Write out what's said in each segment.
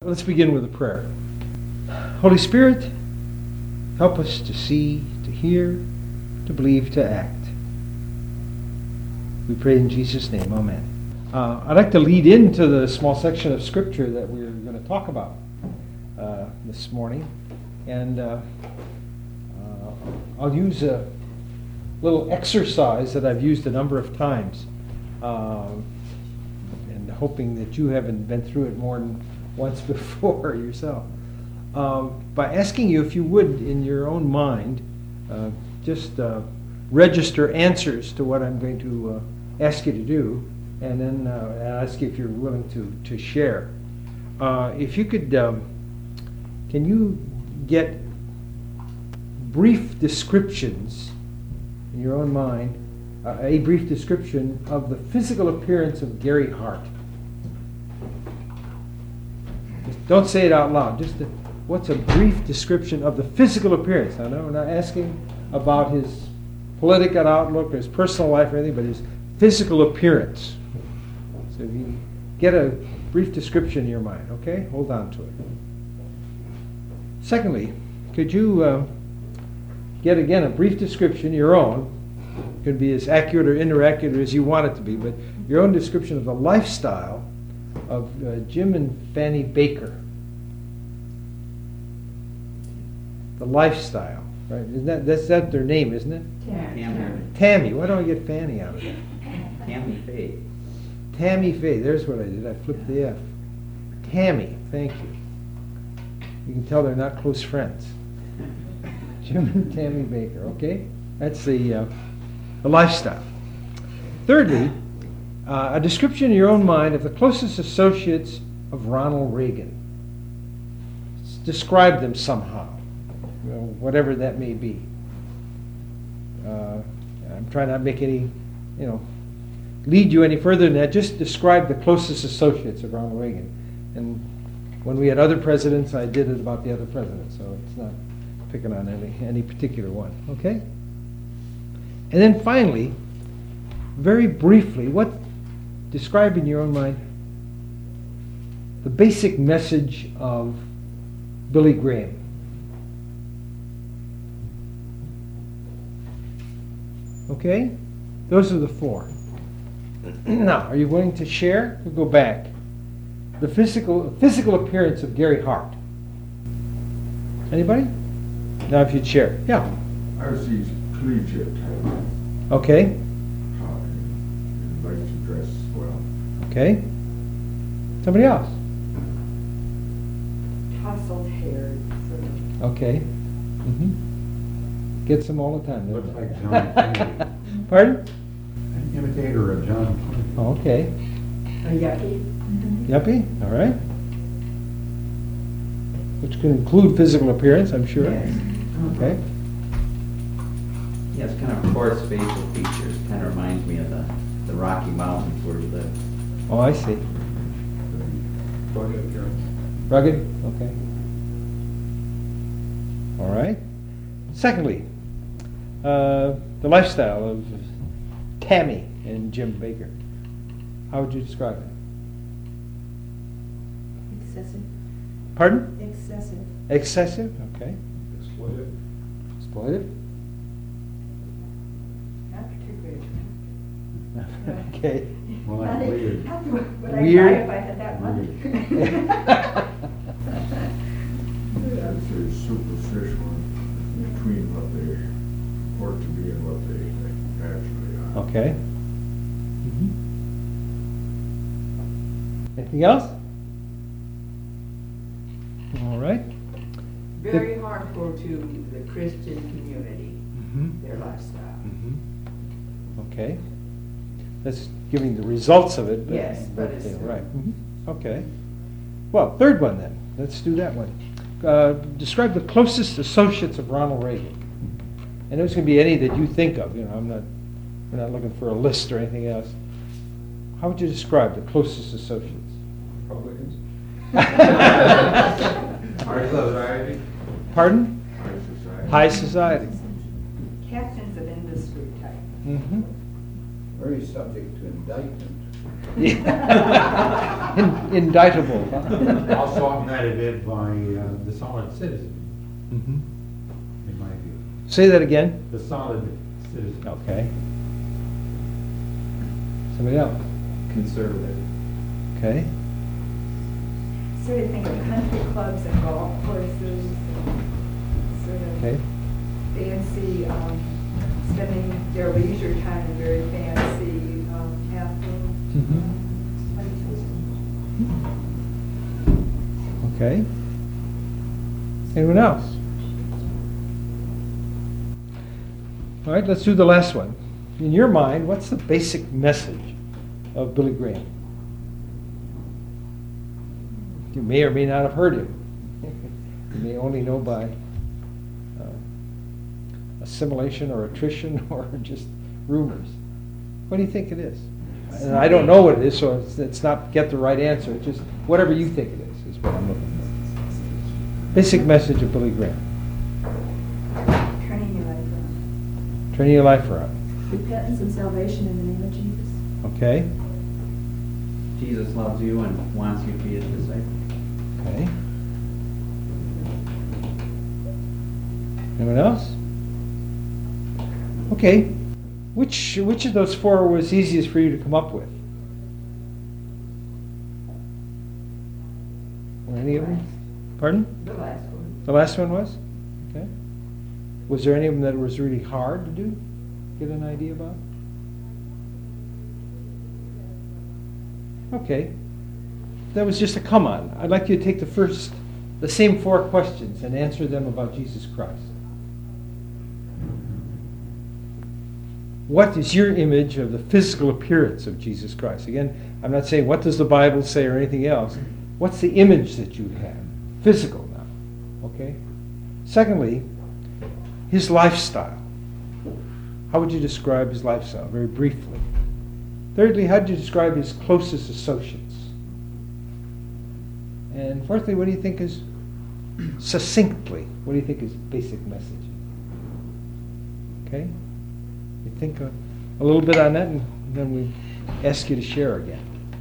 Let's begin with a prayer. Holy Spirit, help us to see, to hear, to believe, to act. We pray in Jesus' name, amen. I'd like to lead into the small section of Scripture that we're going to talk about this morning. And I'll use a little exercise that I've used a number of times, and hoping that you haven't been through it more than once before yourself. By asking you, if you would, in your own mind, just register answers to what I'm going to ask you to do, and then ask you if you're willing to share. If you could, can you get brief descriptions in your own mind, a brief description of the physical appearance of Gary Hart? Just don't say it out loud. Just what's a brief description of the physical appearance? I know we're not asking about his political outlook or his personal life or anything, but his physical appearance. So if you get a brief description in your mind, okay? Hold on to it. Secondly, could you get again a brief description, your own, could be as accurate or inaccurate as you want it to be, but your own description of the lifestyle of Jim and Fanny Baker. The lifestyle, right? Isn't that's their name, isn't it? Tammy. Why don't I get Fanny out of it? Tammy Faye. Tammy Faye. There's what I did. I flipped the F. Tammy. Thank you. You can tell they're not close friends. Jim and Tammy Baker. Okay, that's the lifestyle. Thirdly, a description in your own mind of the closest associates of Ronald Reagan. Describe them somehow, whatever that may be. I'm trying not to make any, lead you any further than that. Just describe the closest associates of Ronald Reagan. And when we had other presidents, I did it about the other presidents, so it's not picking on any particular one. Okay? And then finally, very briefly, describe in your own mind the basic message of Billy Graham. Okay? Those are the four. Now, are you willing to share? We'll go back. The physical appearance of Gary Hart. Anybody? Now if you'd share. Yeah. I was his collegiate. Okay. Liked to dress well. Okay. Somebody else? Tousled hair. Okay. Mm-hmm. Gets them all the time. Looks doesn't like it? John Kennedy. Pardon? An imitator of John Kennedy. Oh, okay. A yuppie. Yuppie? All right. Which can include physical appearance, I'm sure. Yes. Okay. He has kind of coarse facial features. Kind of reminds me of the Rocky Mountains where he lived. Oh, I see. Rugged appearance. Rugged? Okay. All right. Secondly, the lifestyle of Tammy and Jim Baker. How would you describe it? Excessive. Pardon? Excessive. Excessive? Okay. Exploitive. Exploitive? Not particularly attractive. Okay. Well, like weird. Would I Weird. cry if I had that money? I'd say superficial between what they work to be and what they actually are. Okay. Anything else? All right. Very harmful to the Christian community, their lifestyle. Okay. That's giving the results of it. Yes, but it's still- right. Okay. Well, third one then. Let's do that one. Describe the closest associates of Ronald Reagan. And there's going to be any that you think of. We're not looking for a list or anything else. How would you describe the closest associates? Republicans. High society. Pardon? High society. High society. Captains of industry type. Mm-hmm. Very subject to indictment. Indictable. Also augmented by the solid citizen, Mhm. in my view. Say that again. The solid citizen. Okay. Somebody else? Conservative. Okay. Sort of think of country clubs and golf courses, sort of Okay. fancy, spending their leisure time in very fancy affluent places. Okay. Anyone else? All right, let's do the last one. In your mind, what's the basic message of Billy Graham? You may or may not have heard him. You may only know by assimilation or attrition or just rumors. What do you think it is? And I don't know what it is, so it's not get the right answer. It's just whatever you think it is what I'm looking for. Basic message of Billy Graham. Turning your life around. Turning your life around. Repentance and salvation in the name of Jesus. Okay? Jesus loves you and wants you to be his disciple. Okay. Anyone else? Okay. Which of those four was easiest for you to come up with? Were any of them? Pardon? The last one. The last one was? Okay. Was there any of them that was really hard to do? Get an idea about? Okay. That was just a come on. I'd like you to take the same four questions and answer them about Jesus Christ. What is your image of the physical appearance of Jesus Christ? Again, I'm not saying what does the Bible say or anything else. What's the image that you have? Physical now. Okay? Secondly, his lifestyle. How would you describe his lifestyle? Very briefly. Thirdly, how do you describe his closest associates? And fourthly, what do you think is succinctly? What do you think is basic message? Okay? You think a little bit on that, and then we ask you to share again.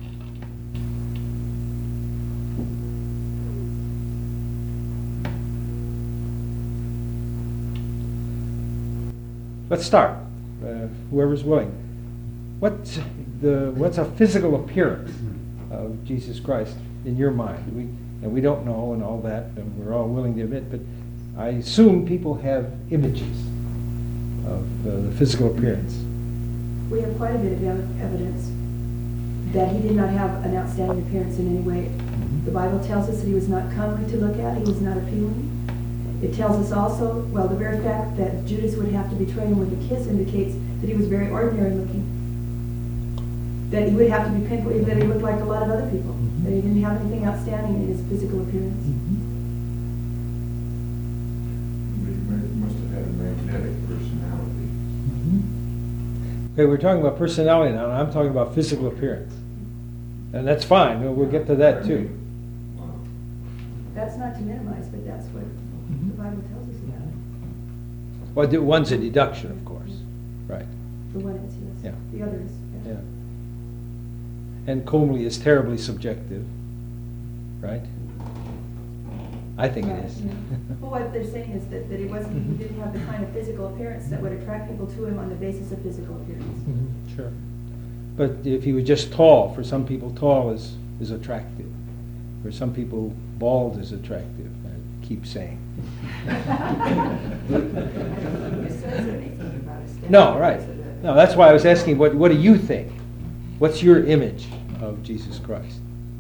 Let's start. Whoever's willing. What's a physical appearance of Jesus Christ in your mind? We don't know and all that, and we're all willing to admit, but I assume people have images of the physical appearance. We have quite a bit of evidence that he did not have an outstanding appearance in any way. The Bible tells us that he was not comely to look at, he was not appealing. It tells us also, well, the very fact that Judas would have to betray him with a kiss indicates that he was very ordinary looking. That he would have to be pinpointed, that he looked like a lot of other people. That he didn't have anything outstanding in his physical appearance. He must have had a magnetic personality. Okay, we're talking about personality now, and I'm talking about physical appearance. And that's fine, we'll get to that too. Wow. That's not to minimize, but that's what the Bible tells us about it. Well, one's a deduction, of course. Right. The one is, yes. Yeah. The other is, Yeah. And comely is terribly subjective, right? I think it is. Right, yeah. Well, what they're saying is that he didn't have the kind of physical appearance that would attract people to him on the basis of physical appearance. Sure. But if he was just tall, for some people tall is attractive. For some people bald is attractive, I keep saying. It says anything about a statue. No, right. No, that's why I was asking, what do you think? What's your image of Jesus Christ?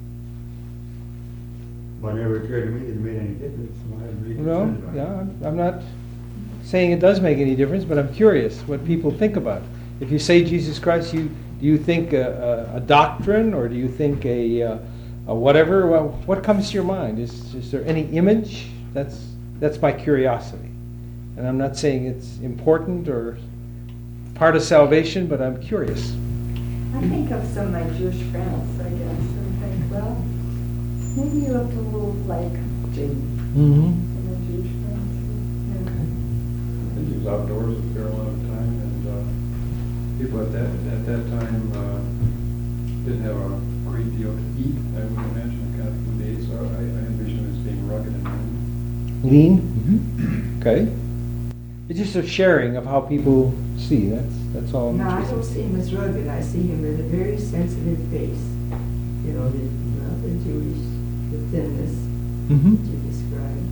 Well, it never occurred to me that it made any difference. So I haven't really Well, considered it. yeah, I'm not saying it does make any difference, but I'm curious what people think about it. If you say Jesus Christ, do you think a doctrine, or do you think a whatever? Well, what comes to your mind? Is there any image? That's my curiosity, and I'm not saying it's important or part of salvation, but I'm curious. I think of some of my Jewish friends, I guess, and think, well, maybe you looked a little like Jane Mm-hmm. and my Jewish friends. He was outdoors a fair amount of time, and people at that time Didn't have a great deal to eat, I would imagine, in kind of few days, so I envision it as being rugged and lean. Lean? Okay. It's just a sharing of how people see, that's all. I'm No, I don't interested see him as rugged, I see him with a very sensitive face. You know, the Jewish, the thinness in. Mhm. that you described.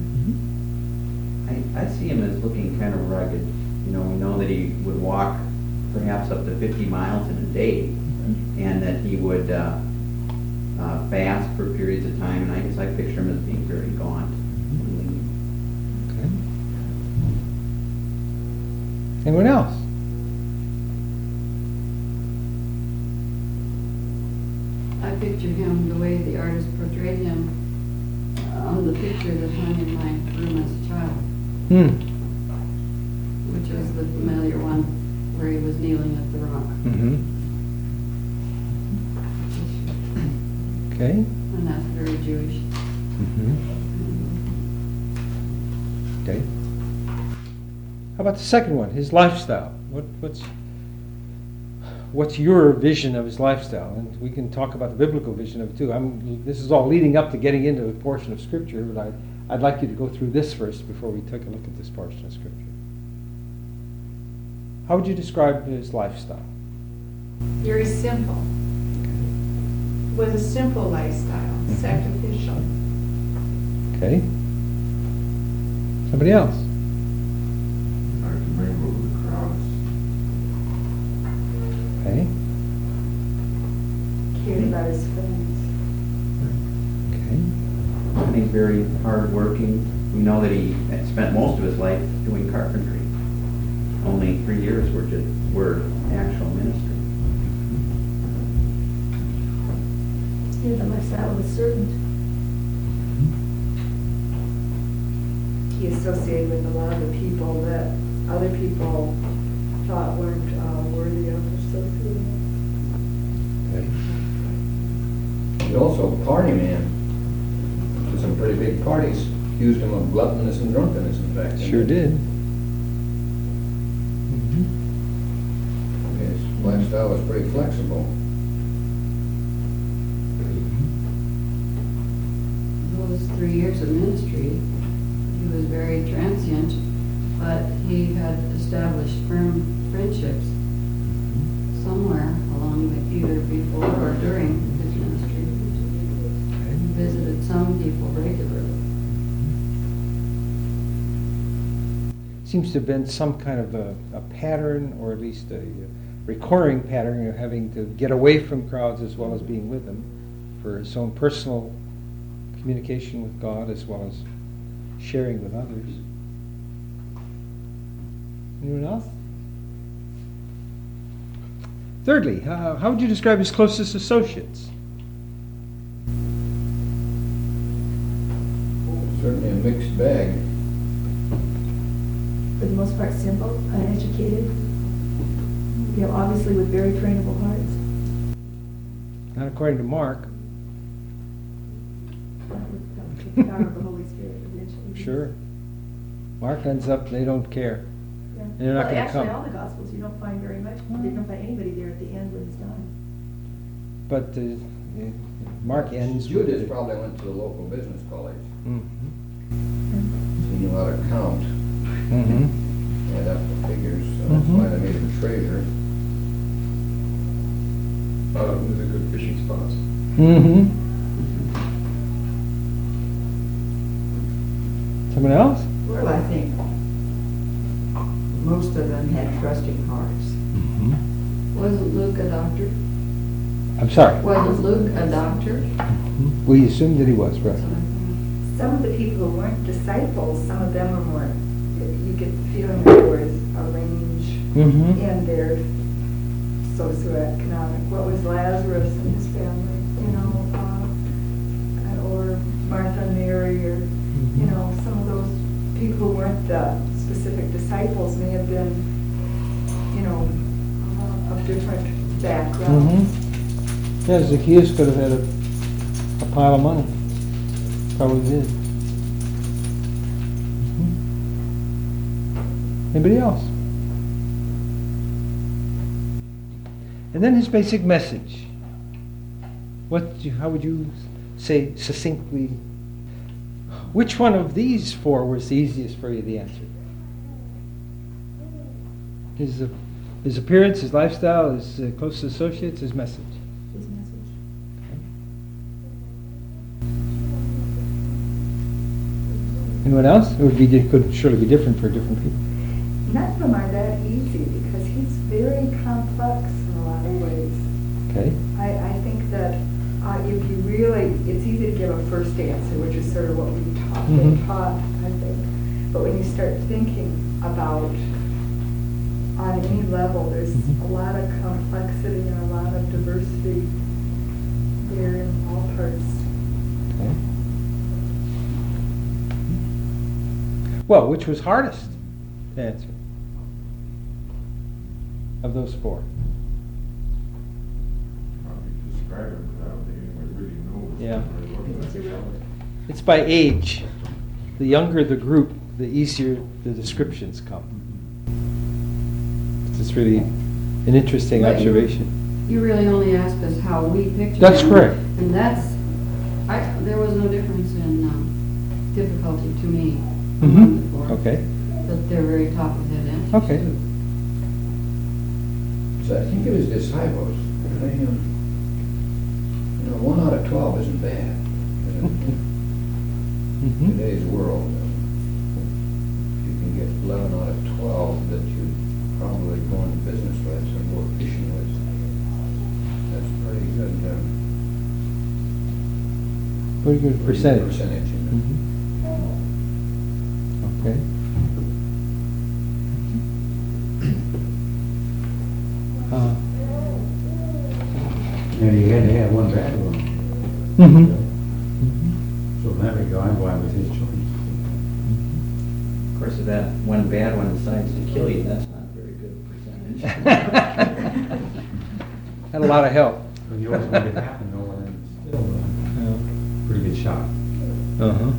I see him as looking kind of rugged. You know, we know that he would walk perhaps up to 50 miles in a day, and that he would fast for periods of time, and I guess I picture him as being very gaunt and lean. Okay. Anyone else? I picture him the way the artist portrayed him on the picture that hung in my room as a child, which is the familiar one where he was kneeling at the rock. Mm-hmm. Okay. And that's very Jewish. Mm-hmm. Okay. How about the second one, his lifestyle? What's your vision of his lifestyle? And we can talk about the biblical vision of it too. This is all leading up to getting into a portion of Scripture, but I'd like you to go through this first before we take a look at this portion of Scripture. How would you describe his lifestyle? Very simple. Was a simple lifestyle, sacrificial. Okay. Somebody else? Like to mingle with the crowds. Okay. Cared about his friends. Okay. I think very hardworking. We know that he had spent most of his life doing carpentry. Only 3 years were actual ministry. He had the lifestyle of a servant. He associated with a lot of the people that other people thought weren't worthy of associating. Okay. He's also a party man. To some pretty big parties. Accused him of gluttonous and drunkenness, in fact. Sure did. His lifestyle was pretty flexible. Those 3 years of ministry, he was very transient, but he had established firm friendships somewhere along the, either before or during his ministry. He visited some people regularly. Seems to have been some kind of a pattern, or at least a recurring pattern of having to get away from crowds as well as being with them for his own personal communication with God as well as sharing with others. Anyone else? Thirdly, how would you describe his closest associates? Certainly a mixed bag. For the most part, simple, uneducated. Obviously with very trainable hearts. Not according to Mark. That would come with the power of the Holy Spirit eventually. Sure. Mark ends up, they don't care. Yeah. And they're not Well, gonna actually, come. all the Gospels, you don't find very much. You don't find anybody there at the end when he's done. But Mark ends with Judas it. probably went to the local business college. Mhm. He knew how to count, Mhm. add up the figures, so that's why they made him treasurer. It was a good fishing spots. Mhm. Someone else? Well, I think most of them had trusting hearts. Mhm. Wasn't Luke a doctor? I'm sorry. Wasn't Luke a doctor? We assumed that he was, right? That's what I thought. Some of the people who weren't disciples, some of them were more, you get the feeling that there was a range Mm-hmm. in their socioeconomic. What was Lazarus and his family, or Martha and Mary, or, some of those people who weren't the specific disciples may have been, of different backgrounds. Mm-hmm. Yeah, Zacchaeus could have had a pile of money. Probably did. Mhm. Anybody else? And then his basic message. how would you say succinctly, which one of these four was the easiest for you to answer? His appearance, his lifestyle, his closest associates, his message. His message. Anyone else? It could surely be different for different people. None of them are that easy because he's very complex in a lot of ways. Okay. I think that if you really, it's easy to give a first answer, which is sort of what we been taught, I think. But when you start thinking about, on any level, there's a lot of complexity and a lot of diversity there in all parts. Okay. Well, which was hardest to answer of those four? Probably describe it without anyone really knows. Yeah. what they're It's looking at. irrelevant. It's by age. The younger the group, the easier the descriptions come. It's really an interesting But you- observation. You really only asked us how we picture That's them. correct. And there was no difference in difficulty to me among the four. Okay. But they're very top of head answers. Okay. too. So I think of his disciples, they, 1 out of 12 isn't bad. In today's world, if you can get 11 out of 12 that you probably go into business with or go fishing with, that's pretty good. Pretty good percentage. Percentage, you know. Okay. And he had to have one bad one. So in that regard, why was his choice? Of course, if that one bad one decides to kill you, that's not a very good percentage. Had a lot of help. When you always make it happen, though, and still pretty good shot. Uh-huh.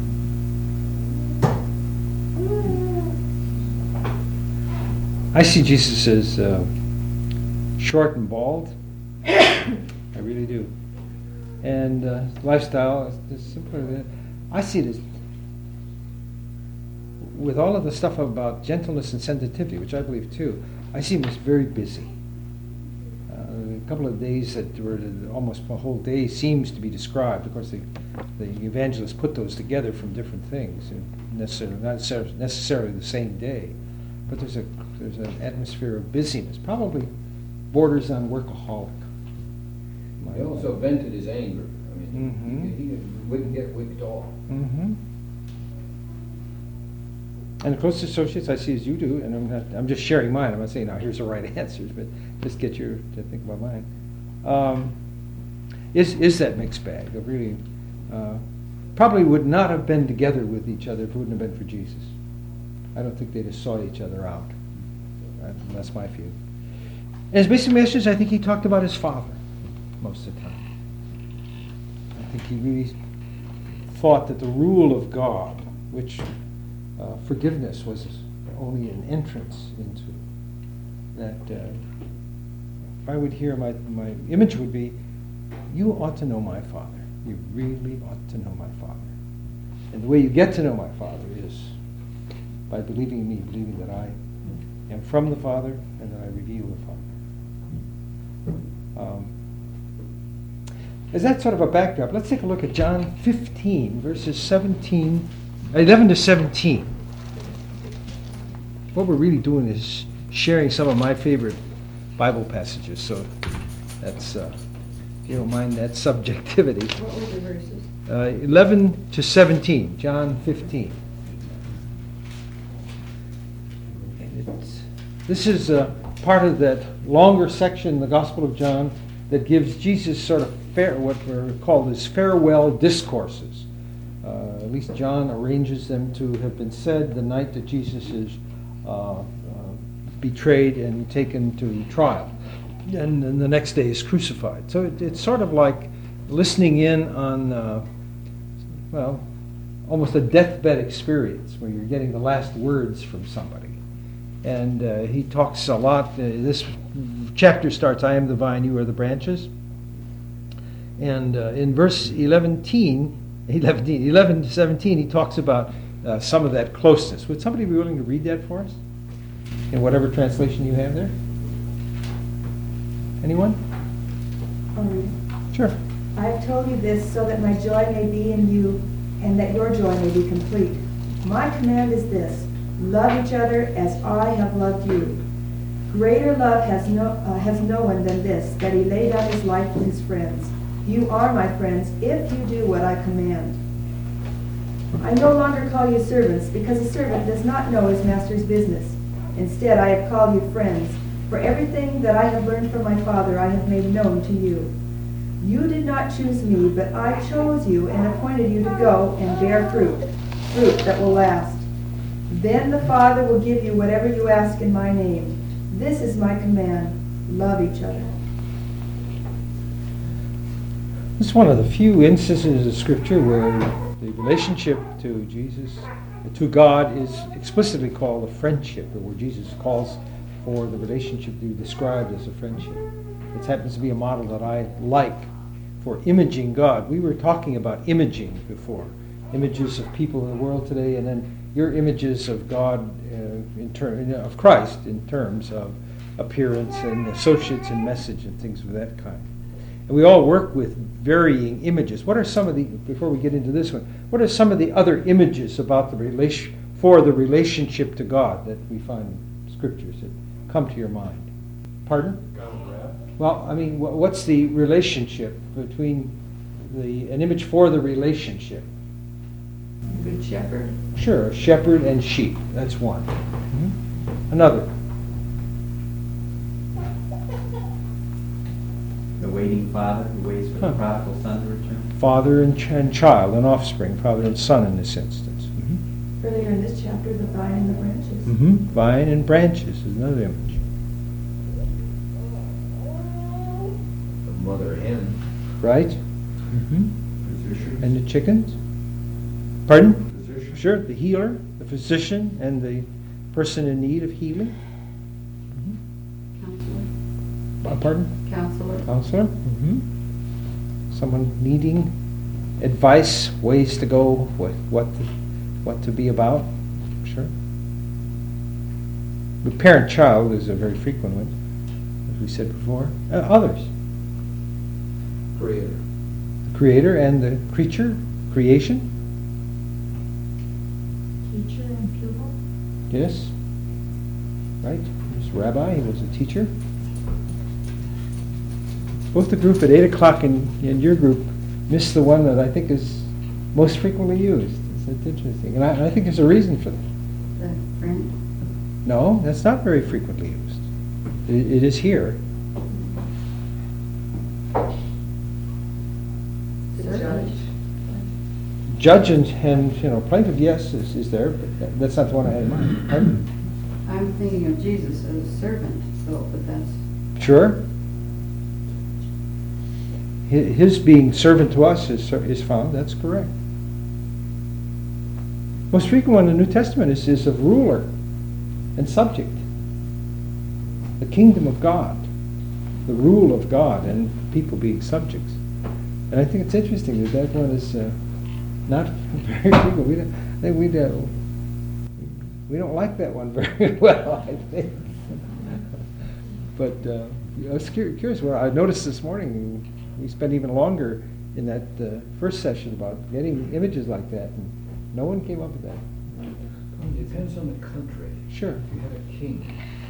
I see Jesus as short and bald. I really do. And lifestyle is simpler than I see it as, with all of the stuff about gentleness and sensitivity, which I believe too, I see him as very busy. A couple of days that were almost a whole day seems to be described. Of course, the evangelists put those together from different things, not necessarily the same day. But there's an atmosphere of busyness, probably borders on workaholic. He also vented his anger. I mean, Mhm. he wouldn't get wicked off. Mm-hmm. And the closest associates I see as you do, and I'm just sharing mine. I'm not saying now here's the right answers, but just get you to think about mine. Is that mixed bag of really probably would not have been together with each other if it wouldn't have been for Jesus. I don't think they'd have sought each other out. That's my view. In his basic message, I think he talked about his father most of the time. I think he really thought that the rule of God, which forgiveness was only an entrance into, that if I would hear my image would be, you ought to know my Father. You really ought to know my Father. And the way you get to know my Father is by believing in me, believing that I am from the Father and that I reveal the Father. As that sort of a backdrop, let's take a look at John 15, verses 11 to 17. What we're really doing is sharing some of my favorite Bible passages, so that's, if you don't mind that subjectivity. What were the verses? 11 to 17, John 15. And this is part of that longer section in the Gospel of John that gives Jesus sort of what were called his farewell discourses. At least John arranges them to have been said the night that Jesus is betrayed and taken to trial. And then the next day is crucified. So it's sort of like listening in on, almost a deathbed experience where you're getting the last words from somebody. And he talks a lot. This chapter starts, I am the vine, you are the branches. And in verse 11 to 17, he talks about some of that closeness. Would somebody be willing to read that for us? In whatever translation you have there? Anyone? I'll read it. Sure. I have told you this so that my joy may be in you and that your joy may be complete. My command is this: love each other as I have loved you. Greater love has no one than this, that he lay down his life for his friends. You are my friends if you do what I command. I no longer call you servants, because a servant does not know his master's business. Instead, I have called you friends, for everything that I have learned from my Father I have made known to you. You did not choose me, but I chose you and appointed you to go and bear fruit that will last. Then the Father will give you whatever you ask in my name. This is my command: love each other. This is one of the few instances of Scripture where the relationship to Jesus, to God, is explicitly called a friendship, or where Jesus calls for the relationship to be described as a friendship. It happens to be a model that I like for imaging God. We were talking about imaging before, images of people in the world today, and then your images of God, of Christ, in terms of appearance and associates and message and things of that kind. And we all work with varying images. What are some of the, before we get into this one, what are some of the other images about the relationship to God that we find in Scriptures that come to your mind? Pardon? God of wrath. Well, I mean, what's the relationship between an image for the relationship? Good shepherd. Sure, a shepherd and sheep. That's one. Another. The waiting father who waits for the prodigal son to return. Father and child, and offspring, father and son in this instance. Earlier in this chapter, the vine and the branches. Vine and branches is another image. The mother hen. Right? Physicians. And the chickens? Pardon? Physicians. Sure, the healer, the physician, and the person in need of healing. Counselor. Pardon? Counselor. Counselor? Someone needing advice, ways to go, what to be about. Sure. The parent-child is a very frequent one, as we said before. Others. Creator. The creator and the creature, creation. Teacher and pupil. Yes. Right. There's Rabbi, he was a teacher. Both the group at 8 o'clock and your group missed the one that I think is most frequently used. It's interesting. And I think there's a reason for that. The friend. No, that's not very frequently used. It is here. The judge. Judge and plaintiff, yes, is there, but that's not the one I had in mind. Pardon? I'm thinking of Jesus as a servant, but that's Sure. His being servant to us is found, that's correct. Most frequent one in the New Testament is of ruler and subject. The kingdom of God, the rule of God, and people being subjects. And I think it's interesting that one is not very frequent. We don't like that one very well, I think. But I was curious. Well, I noticed this morning we spent even longer in that first session about getting images like that, and no one came up with that. It depends on the country. Sure. If you had a king.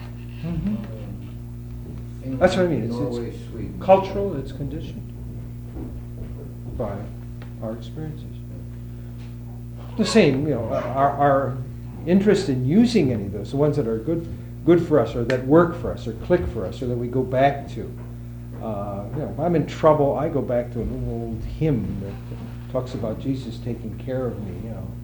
That's what I mean. Norway, It's Sweden. cultural. It's conditioned by our experiences. The same, our interest in using any of those, the ones that are good for us, or that work for us, or click for us, or that we go back to. If I'm in trouble, I go back to an old hymn that talks about Jesus taking care of me.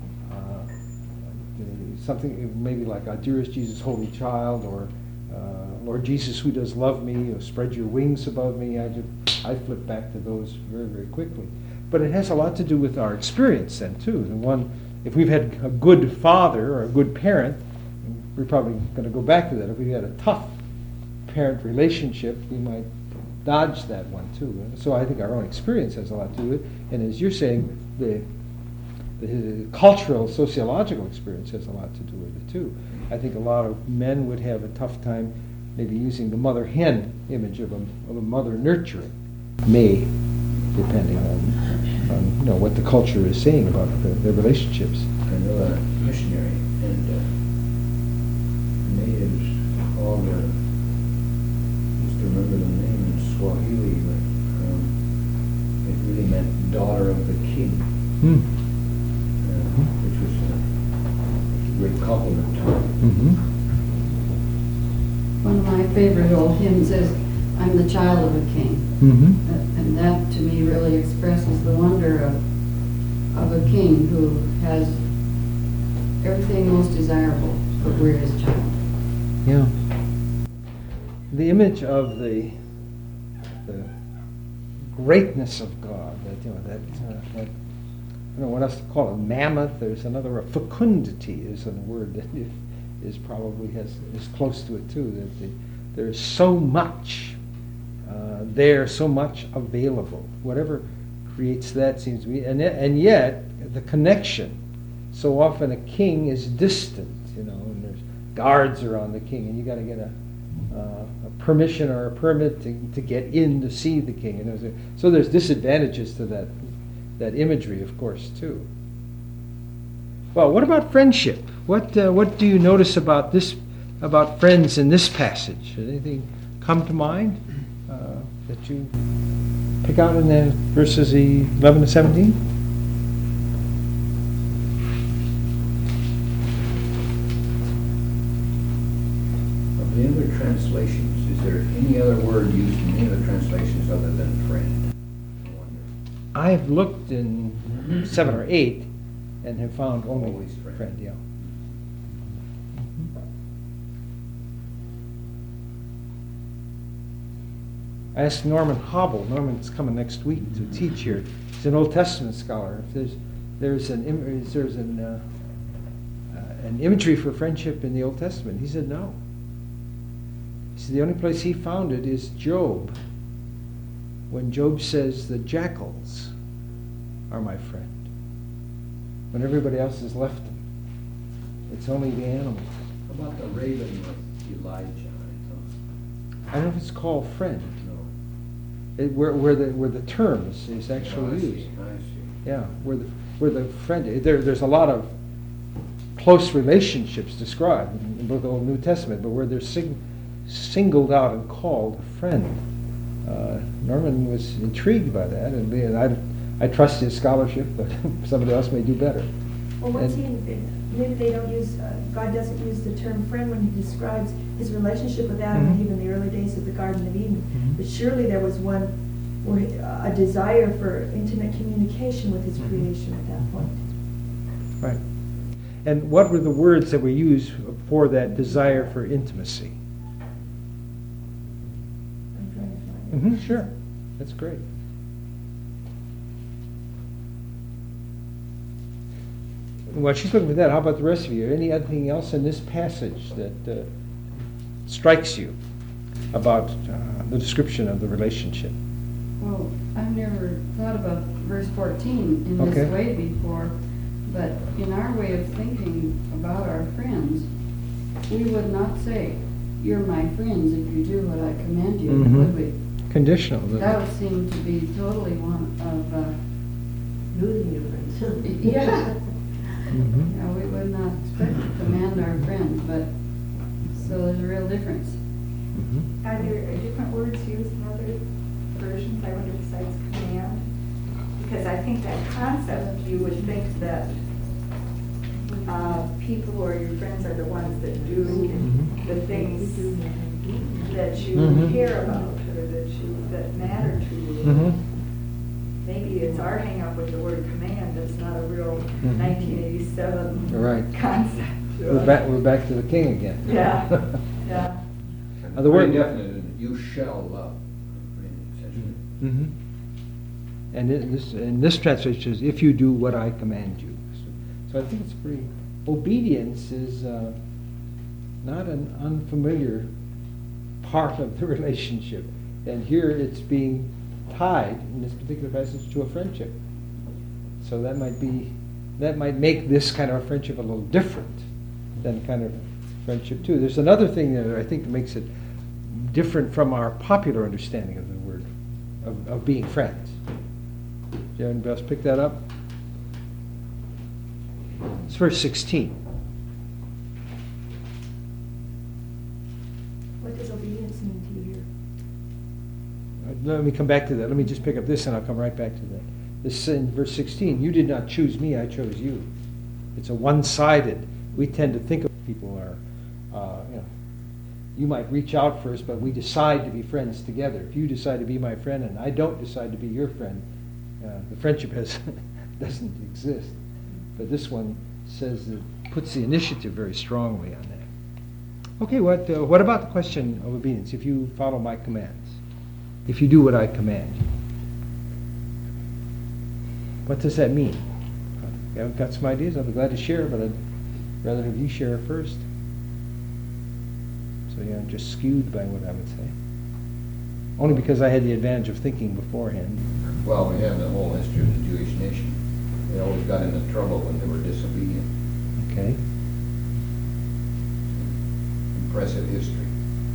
Something maybe like "Dearest Jesus, Holy Child," or "Lord Jesus, who does love me, spread your wings above me." I flip back to those very, very quickly. But it has a lot to do with our experience then too. The one, if we've had a good father or a good parent, we're probably going to go back to that. If we had a tough parent relationship, we might dodge that one too. So I think our own experience has a lot to do with it. And as you're saying, the cultural, sociological experience has a lot to do with it too. I think a lot of men would have a tough time maybe using the mother hen image of a mother nurturing, depending on what the culture is saying about their relationships. I know a missionary, and May is called, just to remember the name in Swahili, but it really meant daughter of the king, which was a great compliment to her. One of my favorite old hymns is, "I'm the child of a king." And that to me really expresses the wonder of a king who has everything most desirable, but we're his child. Yeah. The image of the greatness of God, that I don't know what else to call it, mammoth, there's another word, fecundity is a word that is probably is close to it too, that there's so much there, so much available. Whatever creates that seems to be, and yet the connection. So often a king is distant, and there's guards around the king, and you got to get a permission or a permit to get in to see the king. And so there's disadvantages to that imagery, of course, too. Well, what about friendship? What do you notice about friends in this passage? Did anything come to mind that you pick out in the verses 11 to 17? Of the other translations, is there any other word used in any other translations other than friend? I wonder. I've looked in 7 or 8 and have found only Always friend. yeah. I asked Norman Hobble. Norman's coming next week to teach here. He's an Old Testament scholar. If there's an imagery for friendship in the Old Testament, he said no. He said the only place he found it is Job, when Job says the jackals are my friend, when everybody else has left them. It's only the animals. How about the raven with Elijah? I don't know if it's called friend. No. Where the term is actually used. I see. Yeah, where the friend. There's a lot of close relationships described in both the Old and New Testament, but where they're singled out and called a friend. Norman was intrigued by that, and I trust his scholarship, but somebody else may do better. Well, maybe they don't use, God doesn't use the term friend when he describes his relationship with Adam and Eve in the early days of the Garden of Eden. But surely there was a desire for intimate communication with his creation at that point. Right. And what were the words that were used for that desire for intimacy? I'm trying to find it. Sure. That's great. While she's looking for that, how about the rest of you? Anything else in this passage that strikes you about the description of the relationship? Well, I've never thought about verse 14 in Okay. this way before, but in our way of thinking about our friends, we would not say, "You're my friends if you do what I command you," would we? Conditional. That would seem to be totally one of, Losing your friends. yeah. Yeah, we would not expect to command our friends, but, so there's a real difference. Are there different words used in other versions, I wonder, besides command? Because I think that concept, you would think that people or your friends are the ones that do the things that you care about or that matter to you. Maybe it's our hang up with the word command. It's not a real 1987 Right. concept. We're back to the king again. Yeah, yeah. The word- Very definite, you shall love. Essentially. And in this translation is, if you do what I command you. So I think it's pretty. Obedience is not an unfamiliar part of the relationship. And here it's being tied, in this particular passage, to a friendship. So that might make this kind of a friendship a little different than kind of friendship too. There's another thing that I think makes it different from our popular understanding of the word, of being friends. Did anybody else pick that up? It's verse 16. What does obedience mean to you here? Let me come back to that. Let me just pick up this and I'll come right back to that. This in verse 16, you did not choose me, I chose you. It's a one-sided. We tend to think of people are, you might reach out first, but we decide to be friends together. If you decide to be my friend and I don't decide to be your friend, the friendship doesn't exist. But this one says that puts the initiative very strongly on that. Okay, what about the question of obedience? If you follow my commands, if you do what I command you, what does that mean? I've got some ideas. I'll be glad to share, but I'd rather have you share first. So you're not just skewed by what I would say. Only because I had the advantage of thinking beforehand. Well, we have the whole history of the Jewish nation. They always got into trouble when they were disobedient. Okay. Impressive history.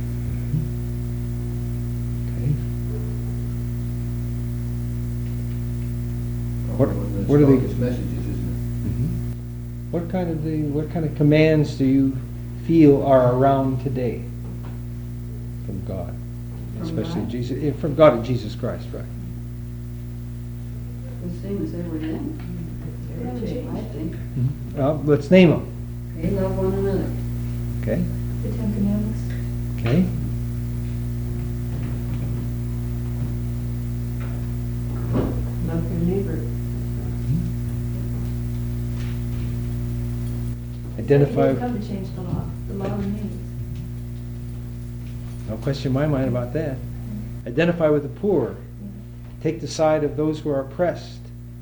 Okay. Probably one of what the are they- strongest messages, isn't What kind of commands do you feel are around today from God, From especially God? Jesus, from God and Jesus Christ, right? The same as they were then. They were cheap, I think. Well, let's name them. Okay, love one another. Okay. The Ten Commandments? Okay. Love your neighbor. Identify. He didn't come to change the law. The law remains. No question in my mind about that. Identify with the poor. Take the side of those who are oppressed.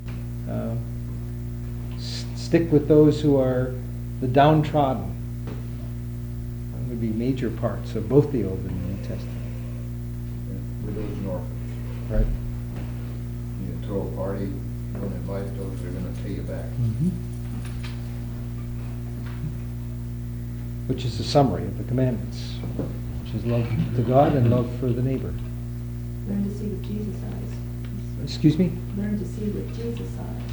Stick with those who are the downtrodden. That would be major parts of both the Old and New Testament. it? Widows and orphans. Right. You throw a party, don't invite those that are going to pay you back. Which is the summary of the commandments, which is love to God and love for the neighbor. Learn to see with Jesus' eyes. Excuse me? Learn to see with Jesus' eyes.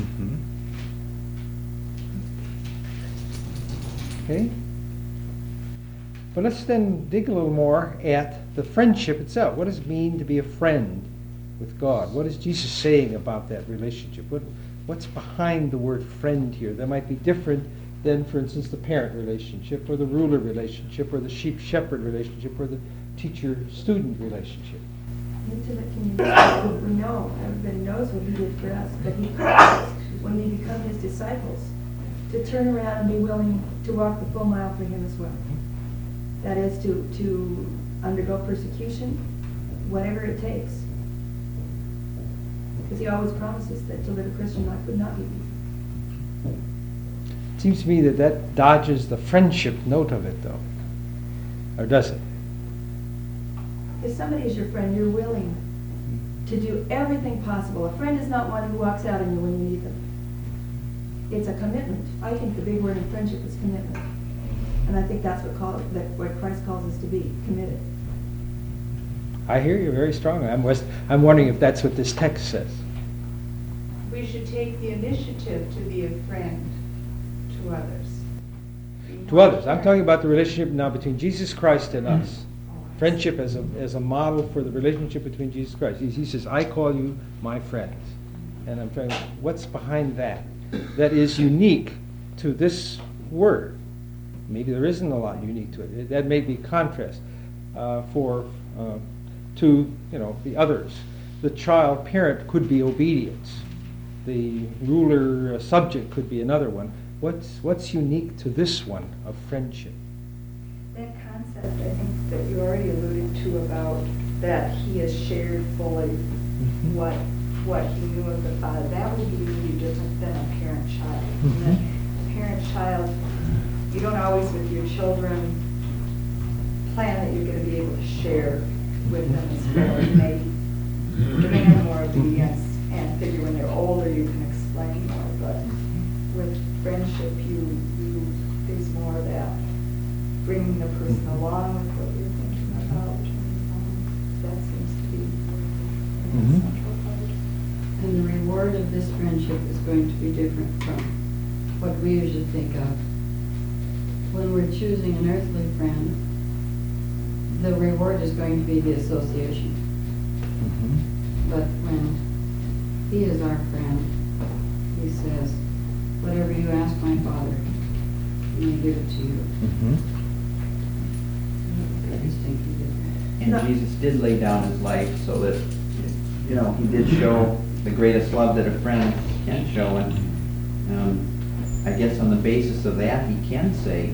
Okay. But let's then dig a little more at the friendship itself. What does it mean to be a friend with God? What is Jesus saying about that relationship? What's behind the word friend here? That might be different than, for instance, the parent relationship, or the ruler relationship, or the sheep-shepherd relationship, or the teacher-student relationship. Intimate community. We know, everybody knows what he did for us, but he calls us, when we become his disciples, to turn around and be willing to walk the full mile for him as well. That is to undergo persecution, whatever it takes. Because he always promises that to live a Christian life would not be easy. It seems to me that dodges the friendship note of it, though. Or does it? If somebody is your friend, you're willing to do everything possible. A friend is not one who walks out on you when you need them. It's a commitment. I think the big word in friendship is commitment. And I think that's what Christ calls us to be, committed. I hear you very strongly. I'm wondering if that's what this text says. We should take the initiative to be a friend to others. To others. I'm talking about the relationship now between Jesus Christ and us. Friendship as a model for the relationship between Jesus Christ. He says, I call you my friends. And I'm trying, what's behind that? That is unique to this word. Maybe there isn't a lot unique to it. That may be contrast to the others. The child parent could be obedience. The ruler subject could be another one. What's unique to this one of friendship? That concept, I think, that you already alluded to about that he has shared fully what he knew of the Father, that would be really different than a parent-child. A parent-child, you don't always with your children plan that you're going to be able to share with them as well, and they demand more obedience, and figure when they're older you can explain more, but with friendship there's more of that bringing the person along with what you're thinking about, and that seems to be the central part. And the reward of this friendship is going to be different from what we usually think of. When we're choosing an earthly friend, the reward is going to be the association. But when he is our friend, he says, whatever you ask my Father, he may give it to you. Very distinctly different. And Jesus did lay down his life so that, he did show the greatest love that a friend can show. And I guess on the basis of that, he can say,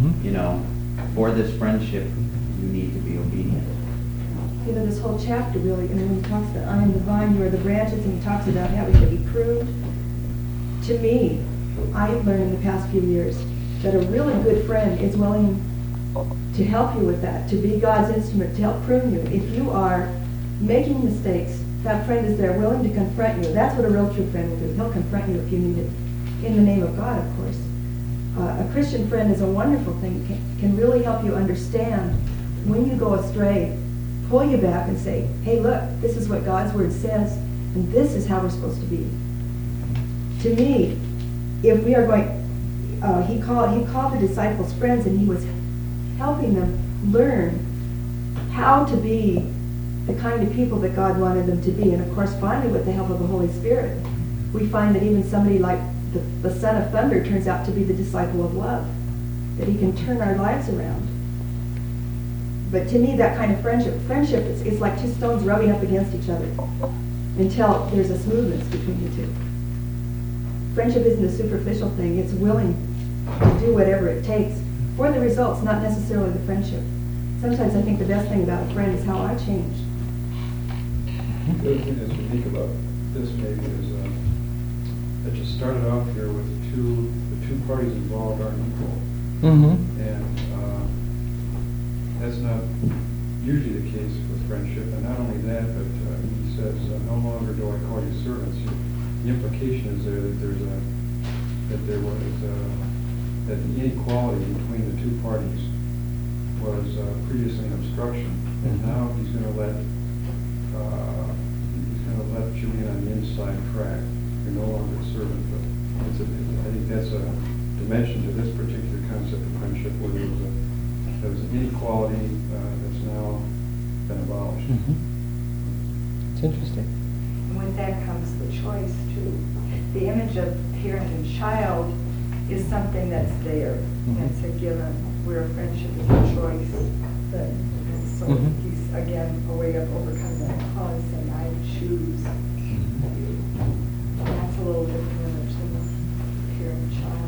for this friendship, you need to be obedient. This whole chapter really, when he talks about I am the vine, you are the branches, and he talks about having to be pruned. To me, I have learned in the past few years that a really good friend is willing to help you with that, to be God's instrument, to help prune you. If you are making mistakes, that friend is there willing to confront you. That's what a real true friend will do. He'll confront you if you need it, in the name of God, of course. A Christian friend is a wonderful thing, can really help you understand when you go astray, pull you back and say, hey, look, this is what God's Word says, and this is how we're supposed to be. To me, if we are going, he called the disciples friends, and he was helping them learn how to be the kind of people that God wanted them to be. And of course, finally, with the help of the Holy Spirit, we find that even somebody like the Son of Thunder turns out to be the disciple of love, that he can turn our lives around. But to me, that kind of friendship is like two stones rubbing up against each other until there's a smoothness between the two. Friendship isn't a superficial thing. It's willing to do whatever it takes for the results, not necessarily the friendship. Sometimes I think the best thing about a friend is how I changed. The other thing that's unique about this maybe is that you started off here with the two parties involved are equal. And that's not usually the case with friendship. And not only that, but he says, no longer do I call you servants. The implication is there that the inequality between the two parties was previously an obstruction, and now he's going to let you in on the inside track. You're no longer a servant, but I think that's a dimension to this particular concept of friendship, where there was an inequality that's now been abolished. It's interesting. And with that comes the choice too. The image of parent and child is something that's there. That's a given, where friendship is a choice. And so he's, again, a way of overcoming that clause, saying, I choose you. That's a little different image than the parent and child.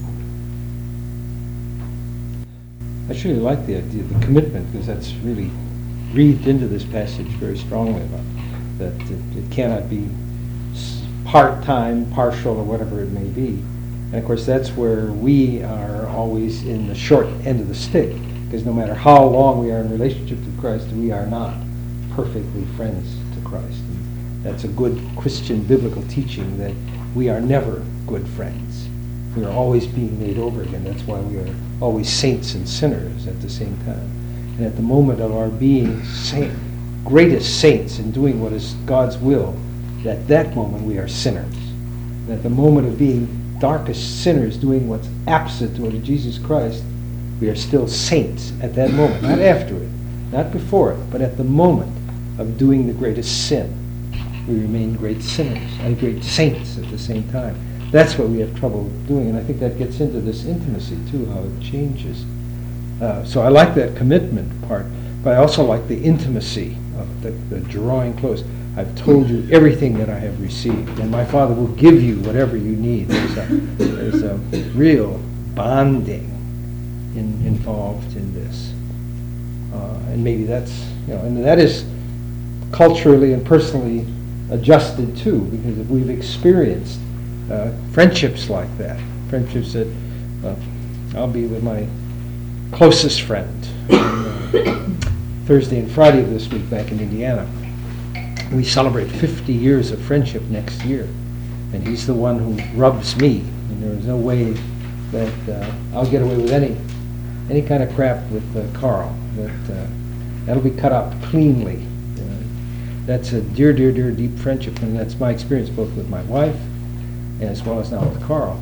I really like the idea of the commitment, because that's really breathed into this passage very strongly, about that it cannot be part-time, partial, or whatever it may be. And of course, that's where we are always in the short end of the stick, because no matter how long we are in relationship to Christ, we are not perfectly friends to Christ. And that's a good Christian biblical teaching, that we are never good friends. We are always being made over again. That's why we are always saints and sinners at the same time. And at the moment of our being greatest saints and doing what is God's will, at that moment we are sinners. And at the moment of being darkest sinners, doing what's opposite to what is Jesus Christ, we are still saints at that moment, not after it, not before it, but at the moment of doing the greatest sin. We remain great sinners and great saints at the same time. That's what we have trouble doing, and I think that gets into this intimacy too, how it changes. So I like that commitment part, but I also like the intimacy of the drawing close. I've told you everything that I have received, and my Father will give you whatever you need. There's a real bonding involved in this. And maybe that's, and that is culturally and personally adjusted too, because if we've experienced friendships like that, friendships that I'll be with my closest friend, Thursday and Friday of this week back in Indiana. We celebrate 50 years of friendship next year, and he's the one who rubs me, and there is no way that I'll get away with any kind of crap with Carl. That'll be cut out cleanly. That's a dear, dear, dear, deep friendship, and that's my experience both with my wife as well as now with Carl.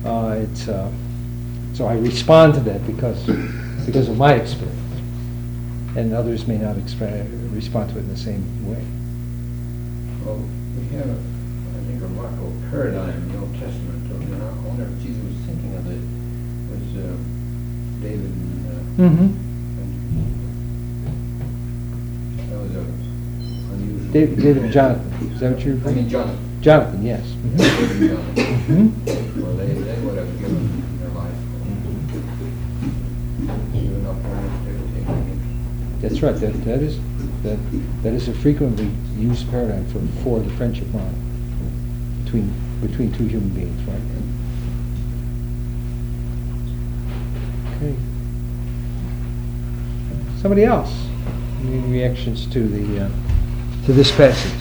So I respond to that because of my experience, and others may not respond to it in the same way. Well, we have, I think, a remarkable paradigm in the Old Testament. I wonder if Jesus was thinking of it, was David and Mm-hmm. that was an unusual. David and Jonathan. Is that what you're? I mean, Jonathan. Jonathan, yes. David and Jonathan. Mhm. Well, they would have given their life, given up almost everything. That's right. That is a frequently used paradigm for the friendship model between two human beings, right? Okay. Somebody else? Any reactions to this passage?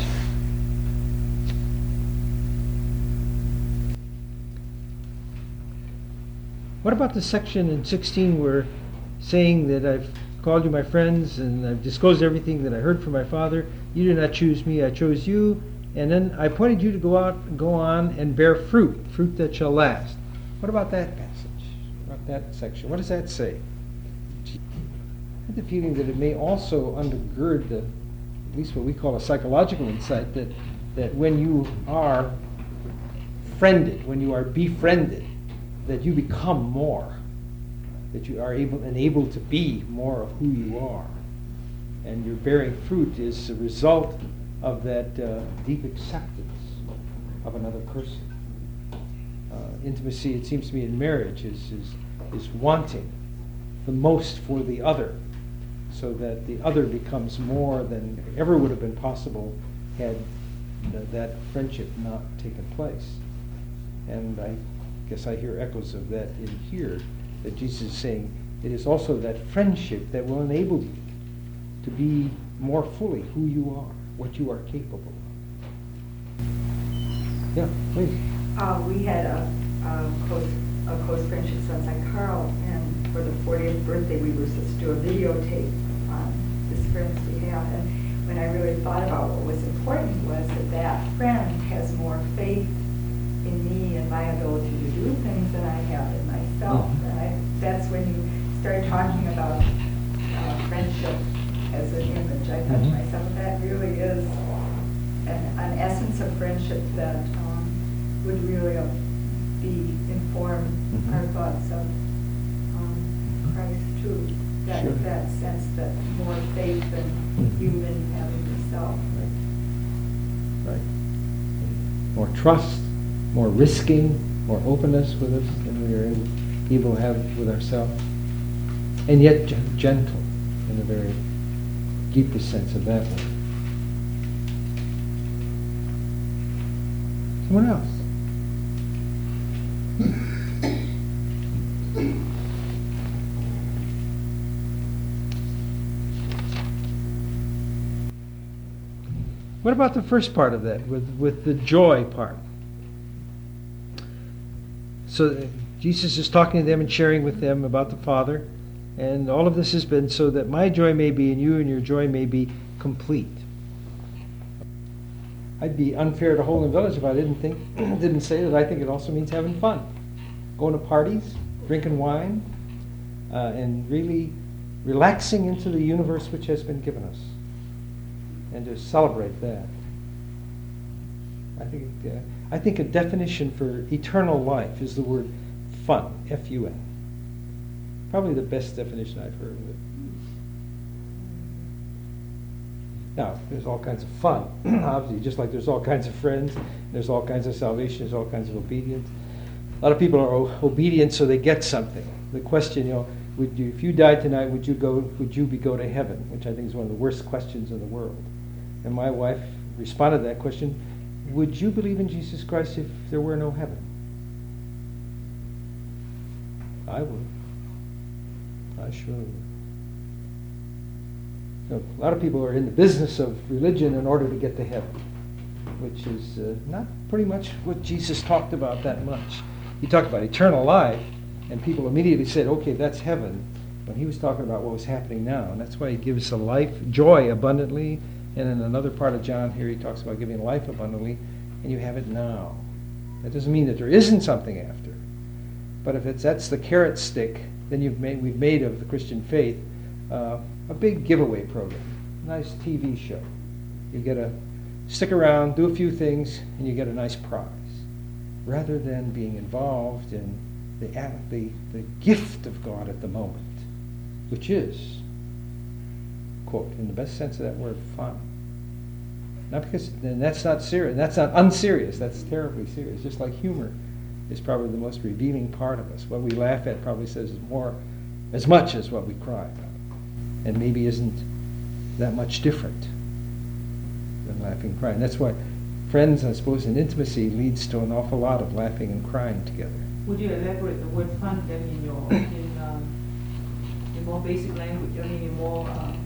What about the section in 16 where saying that I've called you my friends and I've disclosed everything that I heard from my Father? You did not choose me, I chose you. And then I appointed you to go on and bear fruit that shall last. What about that passage? What about that section? What does that say? I have the feeling that it may also undergird at least what we call a psychological insight, that when you are friended, when you are befriended, that you become more, that you are able to be more of who you are. And your bearing fruit is a result of that deep acceptance of another person. Intimacy, it seems to me, in marriage is wanting the most for the other, so that the other becomes more than ever would have been possible had that friendship not taken place. And I guess I hear echoes of that in here, that Jesus is saying it is also that friendship that will enable you to be more fully who you are, what you are capable of. Yeah, please. We had a close friendship since I Carl, and for the 40th birthday we were supposed to do a videotape on this friend's behalf. And when I really thought about what was important was that friend has more faith in me and my ability to do things than I have in myself. Mhm. And that's when you start talking about friendship as an image. I thought to Mhm. myself, that really is an essence of friendship that would really inform Mhm. our thoughts of Christ too. That, Sure. that sense that more faith than Mhm. human having yourself. Right. More trust, more risking, more openness with us than we are able to have with ourselves. And yet gentle in the very deepest sense of that word. Someone else? What about the first part of that, with the joy part? So Jesus is talking to them and sharing with them about the Father, and all of this has been so that my joy may be in you and your joy may be complete. I'd be unfair to Holden Village if I didn't say that I think it also means having fun, going to parties, drinking wine, and really relaxing into the universe which has been given us, and to celebrate that. I think a definition for eternal life is the word fun, F-U-N. Probably the best definition I've heard of it. Now, there's all kinds of fun, obviously, just like there's all kinds of friends, there's all kinds of salvation, there's all kinds of obedience. A lot of people are obedient so they get something. The question, if you died tonight, would you go to heaven? Which I think is one of the worst questions in the world. And my wife responded to that question, would you believe in Jesus Christ if there were no heaven? I would. I sure would. A lot of people are in the business of religion in order to get to heaven, which is not pretty much what Jesus talked about that much. He talked about eternal life, and people immediately said, okay, that's heaven, when he was talking about what was happening now. And that's why he gives a life, joy abundantly, and in another part of John here he talks about giving life abundantly, and you have it now. That doesn't mean that there isn't something after. But if that's the carrot stick, then we've made of the Christian faith a big giveaway program, nice TV show. You get to stick around, do a few things, and you get a nice prize, rather than being involved in the gift of God at the moment, which is, quote, in the best sense of that word, fun. Not because, and that's not serious, that's not unserious, that's terribly serious. Just like humor is probably the most revealing part of us. What we laugh at probably says as much as what we cry about, and maybe isn't that much different than laughing and crying. That's why friends, I suppose, in intimacy leads to an awful lot of laughing and crying together. Would you elaborate the word fun then in more basic language? I mean, in more.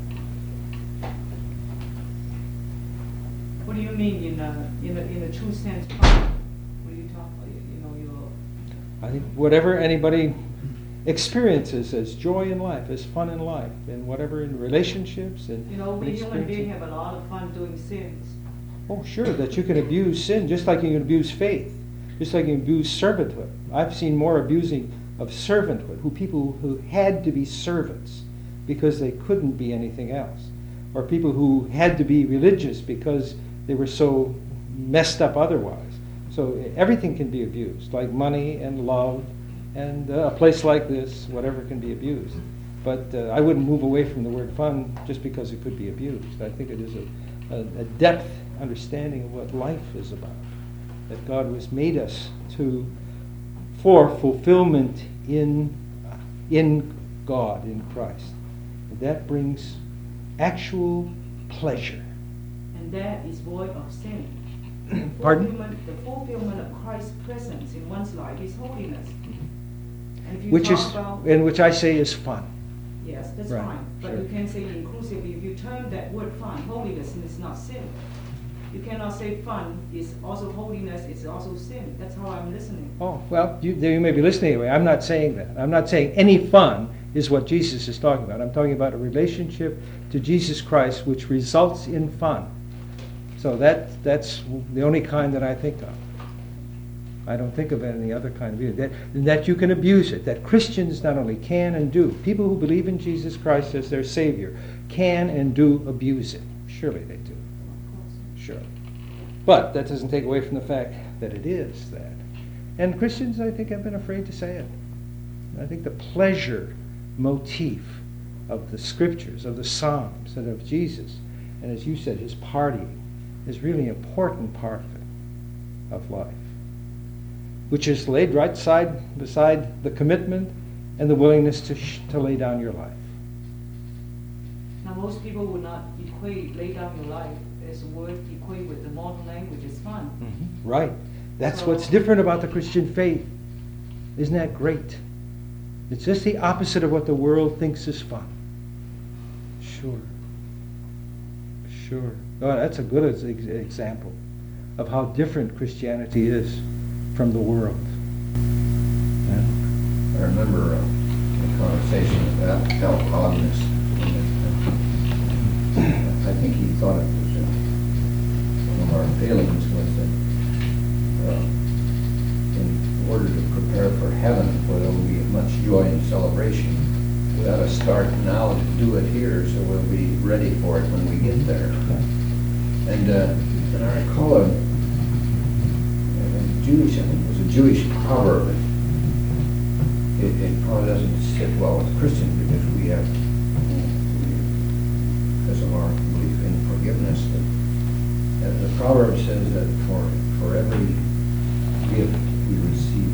What do you mean in a true sense? Fun? What do you talk about? Your. I think whatever anybody experiences as joy in life, as fun in life, and whatever in relationships and we human beings have a lot of fun doing sins. Oh, sure, that you can abuse sin just like you can abuse faith, just like you can abuse servanthood. I've seen more abusing of servanthood, people who had to be servants because they couldn't be anything else, or people who had to be religious because they were so messed up otherwise. So everything can be abused, like money and love, and a place like this, whatever can be abused. But I wouldn't move away from the word fun just because it could be abused. I think it is a depth understanding of what life is about, that God has made us for fulfillment in God, in Christ. And that brings actual pleasure. And that is void of sin. Pardon? The fulfillment of Christ's presence in one's life is holiness. And if you which I say is fun. Yes, that's right, fine. But sure. You can say inclusively, if you term that word fun, holiness, and it's not sin. You cannot say fun is also holiness, it's also sin. That's how I'm listening. Oh, well, you may be listening anyway. I'm not saying that. I'm not saying any fun is what Jesus is talking about. I'm talking about a relationship to Jesus Christ which results in fun. So that's the only kind that I think of. I don't think of any other kind of view. That you can abuse it, that Christians not only can and do, people who believe in Jesus Christ as their Savior can and do abuse it. Surely they do. Sure. But that doesn't take away from the fact that it is that. And Christians, I think, have been afraid to say it. I think the pleasure motif of the Scriptures, of the Psalms, and of Jesus, and as you said, his partying, is really an important part of it, of life, which is laid right beside the commitment and the willingness to lay down your life. Now, most people would not equate lay down your life as a word equate with the modern language as fun. Mm-hmm. Right. That's what's different about the Christian faith. Isn't that great? It's just the opposite of what the world thinks is fun. Sure. Oh, that's a good example of how different Christianity is from the world. Yeah. I remember a conversation with Al Hodness. I think he thought it was one of our failings was that in order to prepare for heaven, where there will be much joy and celebration, we ought to start now to do it here so we'll be ready for it when we get there. And I recall I think it was a Jewish proverb. It probably doesn't sit well with Christians because we have, because of our belief in forgiveness, that the proverb says that for every gift we receive,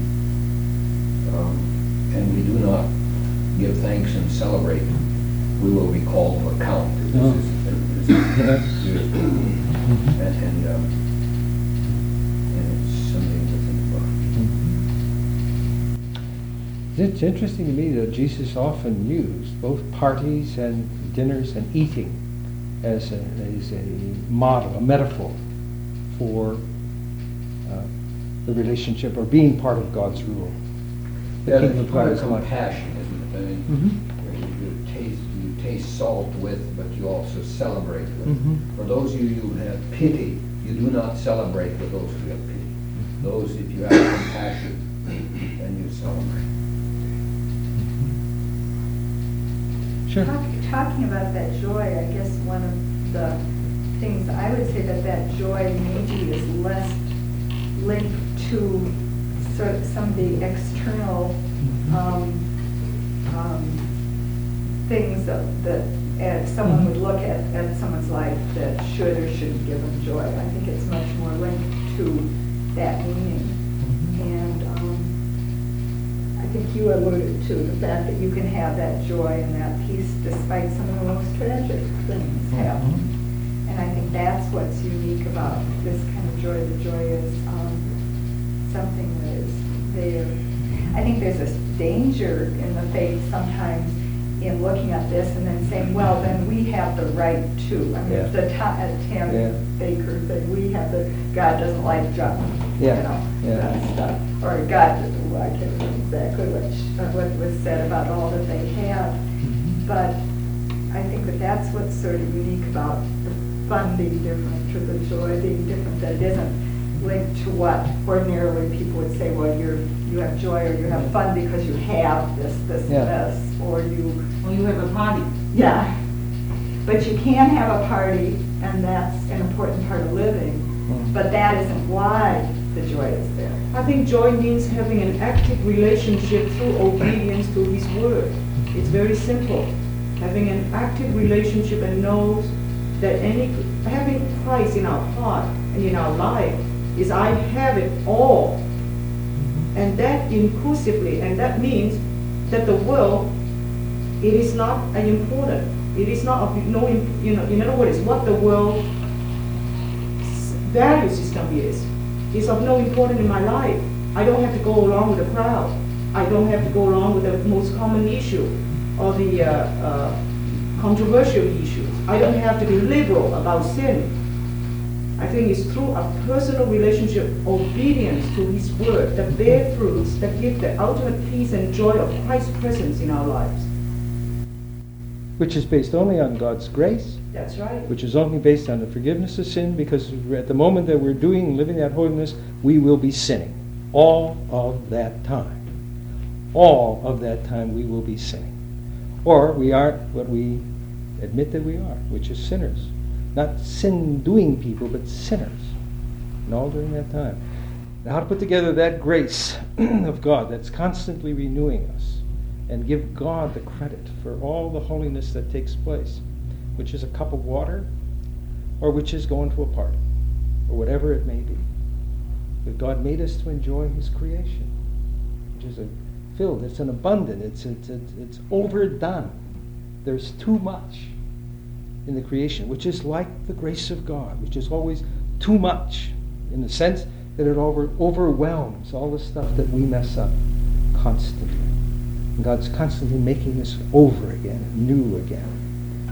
and we do not give thanks and celebrate, we will be called to account. And it's something to think about. It's interesting to me that Jesus often used both parties and dinners and eating as a model, a metaphor for the relationship or being part of God's rule. The Yeah, kingdom it's of part God of is like. compassion, isn't it? I mean, Mhm. where you taste salt with, but you also celebrate with. Mhm. For those of you who have pity, you do not celebrate with those who have pity. Those, if you have compassion, then you celebrate. Sure. Talking about that joy, I guess one of the things I would say that joy maybe is less linked to sort of some of the external things that someone would look at someone's life that should or shouldn't give them joy. I think it's much more linked to that meaning. And I think you alluded to the fact that you can have that joy and that peace despite some of the most tragic things happening. And I think that's what's unique about this kind of joy. The joy is something that is there. I think there's this danger in the faith sometimes in looking at this and then saying, well, then we have the right to. I mean, it's the Tam Baker thing. We have the, God doesn't like junk, that stuff. Or God, I can't remember exactly what was said about all that they have. But I think that that's what's sort of unique about the fun being different, or the joy being different, that it isn't linked to what ordinarily people would say, well, you have joy or you have fun because you have this, or you... Or you have a party. Yeah. But you can have a party, and that's an important part of living, but that isn't why the joy is there. I think joy means having an active relationship through obedience to His word. It's very simple. Having an active relationship and knows that having Christ in our heart and in our life is I have it all. And that inclusively, and that means that the world, it is not important. It is not of no, in other words, what the world value system is of no importance in my life. I don't have to go along with the crowd. I don't have to go along with the most common issue or the controversial issues. I don't have to be liberal about sin. I think it's through a personal relationship, obedience to His word, that bear fruits, that give the ultimate peace and joy of Christ's presence in our lives. Which is based only on God's grace. That's right. Which is only based on the forgiveness of sin, because at the moment that we're living that holiness, we will be sinning. All of that time. All of that time we will be sinning. Or we are what we admit that we are, which is sinners. Not sin-doing people, but sinners. And all during that time. Now, how to put together that grace of God that's constantly renewing us and give God the credit for all the holiness that takes place, which is a cup of water or which is going to a party or whatever it may be. But God made us to enjoy His creation, which is filled, it's an abundant, it's overdone. There's too much in the creation, which is like the grace of God, which is always too much in the sense that it overwhelms all the stuff that we mess up constantly. And God's constantly making us over again, new again.